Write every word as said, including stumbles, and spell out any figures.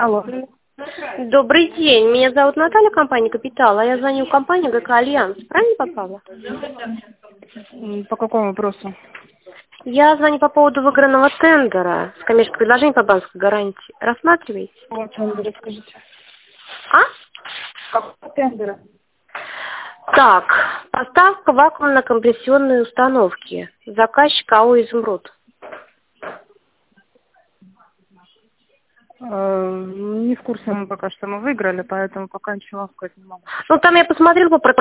Алло. Добрый день, меня зовут Наталья, компания «Капитал», а я звоню в компанию ГК «Альянс». Правильно попала? М, По какому вопросу? Я звоню по поводу выигранного тендера с коммерческим предложением по банковской гарантии. Рассматриваете? О тендере скажите. А? Какого тендера? Так, поставка вакуумно-компрессионной установки. Заказчик АО «Изумруд». Э, Не в курсе мы пока что мы выиграли, поэтому пока ничего вам сказать не могу. Ну, там я посмотрела по